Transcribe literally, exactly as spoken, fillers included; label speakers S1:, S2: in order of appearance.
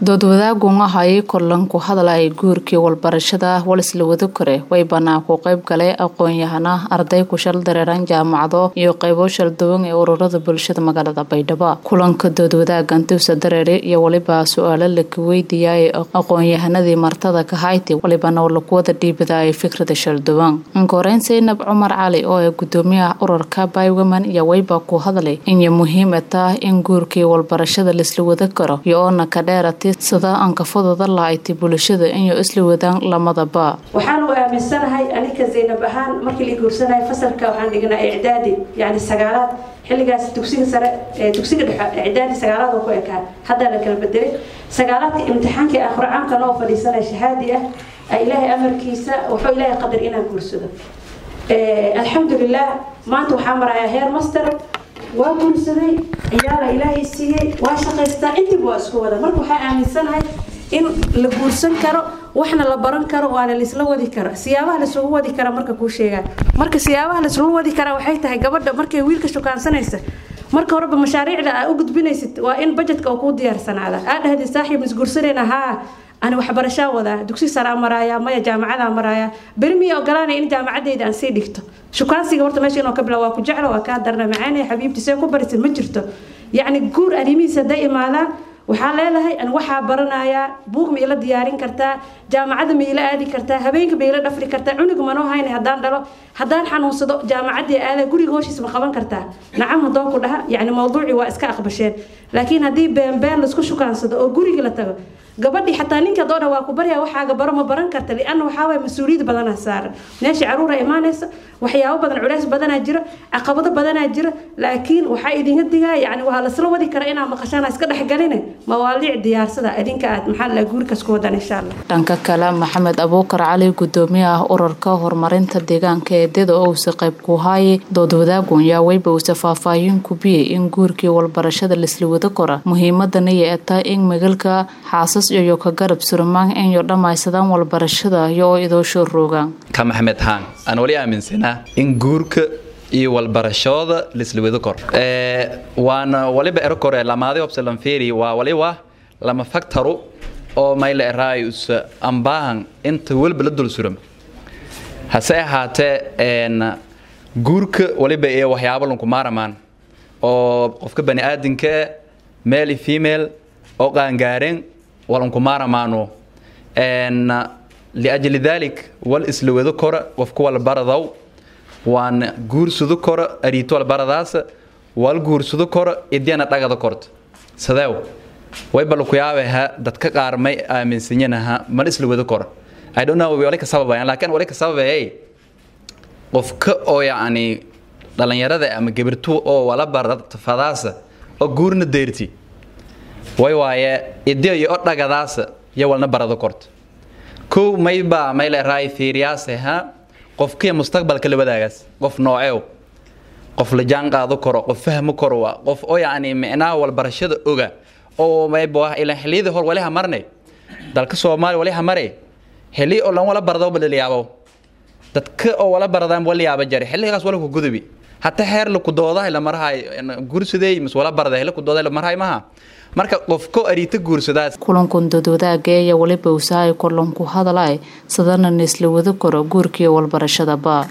S1: dood wadaagun ahay kulan ku hadalay guurkii walbarashada walisla wada kore way banaa ku qayb galay aqoon-yahana arday ku shal dareeran jaamacado iyo qaybo shal duwan ee ururada bulshada magaalada Baydhabo kulanka dood wadaagan tuu dareere iyo waliba su'aalo la weydiiyay aqoon-yahanadii martada ka haytay waliba noo la wada dhiibay fikrada shal duwan ankoreyn Zainab Umar Ali oo gudoomiyaha ururka Bay Women iyo wayba ku hadalay in muhiim ah in guurkii walbarashada lisla wada karo iyo ona ka dheeratay sida aan ka fudud lahayti bulshada in isla wadaan lamadaba
S2: waxaan u aaminsanahay aniga Zainab ahaan markii la guursanay fasalka waxaan dhignaa i'daadi yani sagaalaad xilligaas dugsiga sare ee dugsiga dhexe i'daadi sagaalaad oo ku ekaa hadda la kala bedelay sagaalaadka imtixaanka aakhir caamka loo fadhiisanay shahaadi ah ilaahay amarkiisa wuxuu ilaahay qadar inaan guursado ee alxamdulillah maanta waxaan marayaa heer master waa guursaday ciyaar ilaahay siiyay waa shaqaystaa intii waa isku wada marka waxa aaminsanahay in la guursan karo waxna la baran karo waana la isla wadi karo siyaabaha la soo wadi karo marka ku sheegaa marka siyaabaha la soo wadi karo waxay tahay gabadha markay wiilka shukaansanaysa marka horeba mashaariicda ay u gudbinaysid waa in budgetka uu ku diyaarsanaada aad dhahdii saaxiib is guursanayna ha أنا وحبرشة وذا دكتور سلام مرايا ما جامعة مرايا برمي أقلاني إن جامعة دي أنسي دكتور شو كان سيجي ورت ماشي إنه قبل واقع جعله وكادرنا معانا يا حبيبتي سيكون بريس المجرته يعني جور أنيمي صدق مالا وحالة لهي أنا وحى برنا يا بوق ميلا ديارين كرتا جامعة ميلا آدي كرتا هبينك ميلا دفري كرتا عنق منو هاي هدان دلو هدان حنون صدق جامعة دي آله جوري غوش اسمه خبان كرتا نعم هدان كلها يعني موضوعي واسكا أخبشين لكن هدي بين بين لسكو شو كان صدق وجوري قلته gabadhi xataa ninka doona waa ku bariya waxa baro ma baran karta lian waxa way mas'uuliyad badan saaran neeshi caruura iimaanaysa waxyaabo badan culays badan jira caqabado badan jira laakiin waxa idin digaa yani waa la isla wadi kara inaa maqashaan iska dhaxgalina mawaaliic diyaarsada idinka aad maxal la guurka isku wadan insha Allah dhanka kale Maxamed Abuukar Cali gudoomiyaha ururka horumarinta deegaanka ee dad oo si qayb ku hayay dood wadaagun yaa wayba u safaafayin ku biyay in guurkii walbarashada la isla wada karo muhiimadana ay tahay in magalka xaasas iyo ka garab surmaan in iyo dhamaysadaan walbarashada iyo idoo soo roogan
S3: ka Maxamed Haan aan wali aaminsana in guurka iyo walbarashada la isla wada karo ee waana waliba ero kore lamaadi option feeri waa wali waa lama factoru oo mayl raayus ambaan inta walba la dul suram hase ahaatee een guurka waliba ee waxyaabo lanku maaramaan oo qofka bani aadinka male female oo qaangaareen ولن كمارا مانو ان لاجل ذلك والاسلو ذكر وفكو البردو وان غورس ذكر اريتو البرداس والغورس ذكر ادينا دغ ذكرت سداو way bal ku yaabaha dadka qaar may aaminsanyaha ma isla wada kor I don't know wali ka sababay laakiin wali ka sababay qofka oo yaani dhalinyarada ama gabirtu oo wala barad fadaasa oo guurna deerti way waaye idii iyo dhagadaas iyo walna barado kort ko mayba mayl raay fiiriyaase ha qofkii mustaqbalka la wadaagas qof nooceeyo qof la jaan qaado karo qof fahmo karo qof oo yaani macnaa wal barashada oga oo mayba ila xiliyada hor wali hamarnay dalka Soomaali wali hamarey xili oo lan wala barado badaliyaabo dadka oo wala baradaan wali yaaba jari xiligaas wala ku gudubi hatta heer la ku doodahay la marahay gursiday mis wala baraday la ku doodahay la marahay maha marka qofko ariita guursadaas
S1: kulankan dood wadaaga ee waliba uu saay kulanku hadalay sadana isla wada karo guurkii walbarashada ba